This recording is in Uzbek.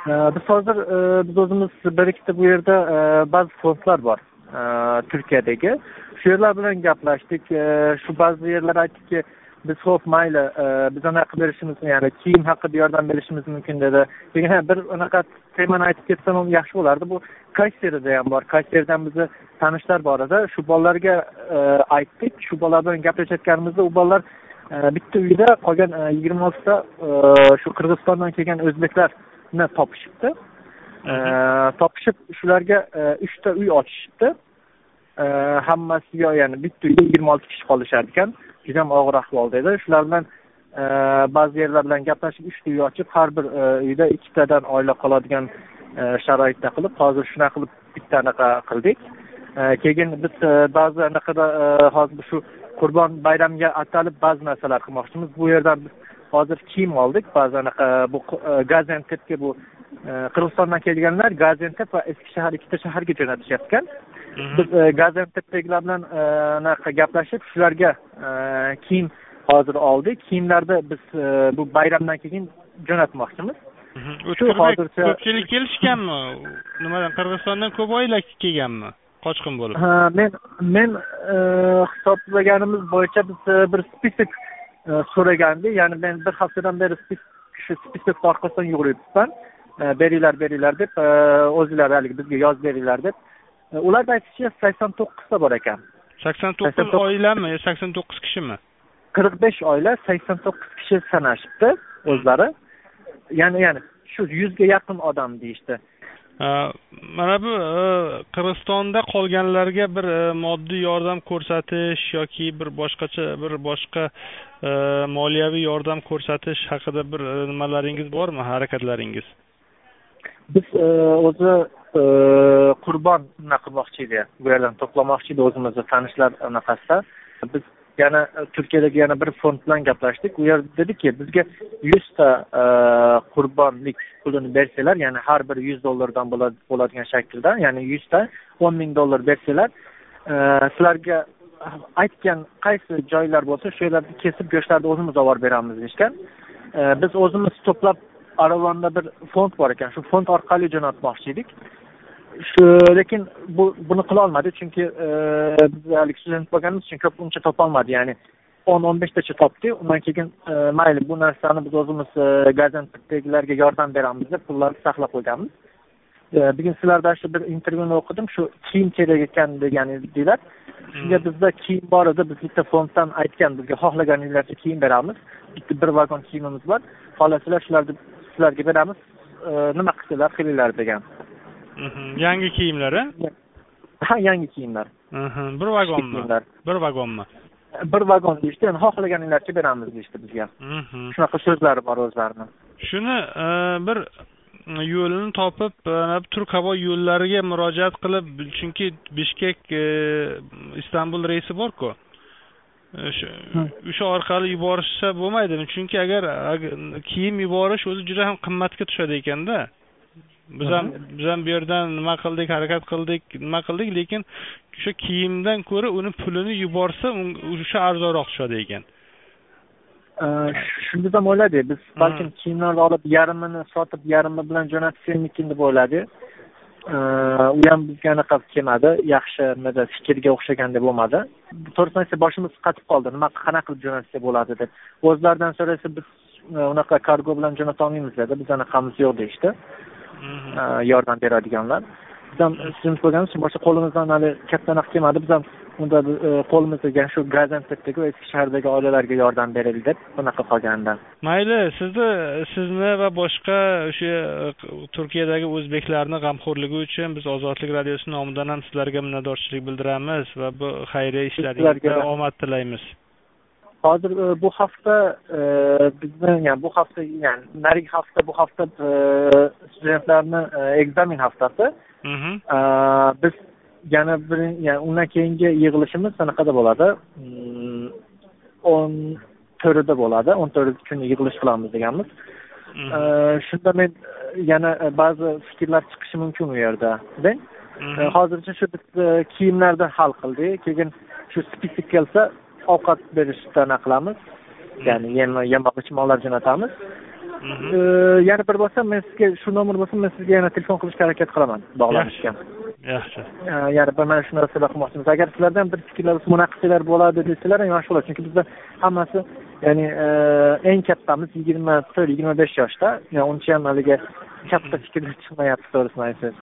Biz hozir biz o'zimiz bir ikkita bu yerda ba'zi fondlar bor Turkiyadagi. Shu yerlar bilan gaplashdik. Shu ba'zi yerlar aytdiki, biz xo'p mayli, biz anaqa berishimiz, ya'ni kiyim haqida yordam berishimiz mumkin dedi. Keyin bir anaqa temani aytib ketsam ham yaxshi bo'lardi. Bu Kayserida ham bor. Kayseridan bizni tanishlar bor edi. Shu bolalarga aytdik. Shu bolalar bilan gaplashayotganimizda u bolalar bitta uyda qolgan 26 ta shu Qirg'izistondan kelgan o'zbeklarni topishibdi. Topishib shularga 3 ta uy ochishibdi. Hammasiga, ya'ni bitta uyda 26 kishi qolishar ekan. Juda ham og'ir ahvolda edi. Shular bilan ba'zi yerlar bilan gaplashib 3 ta uy ochib, har bir uyda 2 tadan oila qoladigan sharoitda qilib, hozir shunaqa qilib bitta anaqa qildik. Keyin biz ba'zi anaqada hozir shu Qurbon bayramiga atalib ba'zi narsalar qilmoqchimiz. Bu yerdan biz hozir kiyim oldik. Ba'zi anaqa bu Gaziantepga bu Qirg'izistondan kelganlar Gaziantep va Eskishahar ikkita shaharga jo'natishayotgan. Biz Gaziantepdagilar bilan anaqa gaplashib, shularga kiyim hozir oldik. Kiyimlarni biz bu bayramdan keyin jo'natmoqchimiz. Shu hozircha ko'pchilik kelishganmi? Nimadan Qirg'izistondan ko'p oila kelganmi? Qochqin bo'lib. Men hisoblaganimiz bo'yicha biz bir spisik so'ragandik. Ya'ni men bir haftadan beri shu spisik orqasidan yuguribman. Beringlar deb, o'zlari haligi bizga yozib beringlar deb. Ular aytishicha 89 ta bor ekan. 89 oilami, 89 kishimi? 45 oila, 89 kishi sanashibdi o'zlari. Ya'ni shu 100 ga yaqin odam deyishdi. Mana bu Qirg'izistonda qolganlarga bir moddiy yordam ko'rsatish yoki bir boshqa moliyaviy yordam ko'rsatish haqida bir nimalaringiz bormi, harakatlaringiz? Biz o'zi Qurbon qilmoqchi edik. Bu yerdan to'plamoqchi edik o'zimizning tanishlar anaqasida. Biz yana Turkiyadagi yana bir fond bilan gaplashdik. U yer dediki, bizga 100 ta qurbonlik pulini bersalar, ya'ni har biri $100 bo'ladigan shaklda, ya'ni 100 ta $10,000 bersalar, sizlarga aytgan qaysi joylar bo'lsa, shu yerlarni kesib go'shtlarni o'zimiz olib beramiz deyishgan. Biz o'zimiz to'plab Aralonda bir fond bor ekan. Shu fond orqali jo'natmoqchi edik. Lekin buni qila olmadik, chunki biz hali student bo'lganimiz uchun ko'p uncha topa olmadik, ya'ni 10-15 tacha topdik. Undan keyin mayli bu narsani biz o'zimiz Gaziantepdagilarga yordam beramiz deb pullarni saqlab qo'yganmiz. Bugun sizlardan shu bir intervyuni o'qidim, shu kiyim kerak ekan degan edilar. Shunga bizda kiyim bor edi, biz bitta fonddan aytgan, bizga xohlaganingizcha kiyim beramiz. Bitta bir vagon kiyimimiz bor. Xohlasizlar shularni sizlarga beramiz. Nima qilsalar qilinglar degan. Yangi kiyimlar, ha? Yangi kiyimlar. Bir vagonmi? Bir vagonmi? Bir vagon deyishdi, yani xohlaganinglarcha beramiz deyishdi bizga. Shunaqa so'zlari bor o'zlarining. Shuni bir yo'lini topib, Turk havo yo'llariga murojaat qilib, chunki Bishkek Istanbul reysi bor-ku. O'sha orqali yuborishsa bo'lmaydimi? Chunki agar kiyim yuborish o'zi juda ham qimmatga tushadi ekanda. Biz ham bu yerdan nima qildik, harakat qildik, lekin o'sha kiyimdan ko'ra uni pulini yuborsa, o'sha arzonroq tushadi ekan. Shunda ham o'yladik, biz balkim kiyimlarni olib yarmini sotib, yarmi bilan jo'natishimikin deb o'yladik. U ham bizga anaqa kelmadi, yaxshi fikrga o'xshagan deb bo'lmadi. To'g'risini aytsa, boshimiz qatib qoldi, qanaqa qilib jo'natsa bo'ladi deb. O'zlaridan so'rasa, biz unaqa kargo bilan jo'nata olmaymiz dedi, biz anaqamiz yo'q deyishdi. Yordam beradiganlar. Biz ham student bo'lganimiz uchun boshqa qo'limizdan hali katta narx kelmadi. Biz ham unda qo'limizda shu Gaziantepdagi va Eskishahardagi oilalarga yordam berildi deb bunaqa qolganda. Mayli, sizni va boshqa o'sha Turkiyadagi o'zbeklarning g'amxo'rligi uchun biz Ozodlik radiosi nomidan ham sizlarga minnatdorchilik bildiramiz va bu xayriya ishlaringizga omad tilaymiz. Hozir bu hafta narigi hafta bu hafta studentlarni ekzamen haftasi. Biz yana undan keyingi yig'ilishimiz qanaqada bo'ladi? 14'da bo'ladi. 14 kuni yig'ilish qilamiz deganmiz. Shunda men yana ba'zi fikrlar chiqishi mumkin u yerda. Hozircha shu kiyimlarni hal qildik. Keyin shu spesifik kelsa ovqat berishdan qilamiz. Ya'ni yemoq ichmoqlar jo'natamiz. yana bir bo'lsa men sizga shu nomer bo'lsa men sizga yana telefon qilishga harakat qilaman bog'lanishga. Yaxshi. Yana bir mana shu narsalar qilmoqchimiz. Agar sizlardan bir fikrlar bo'lsa, bunaqa qilsalar bo'ladi desalar ham yaxshi bo'ladi. Chunki bizda hammasi ya'ni eng kattamiz 24-25 yoshda. Ya'ni uncha ham haliga katta fikrlar chiqmayapti to'g'risini aytsangiz.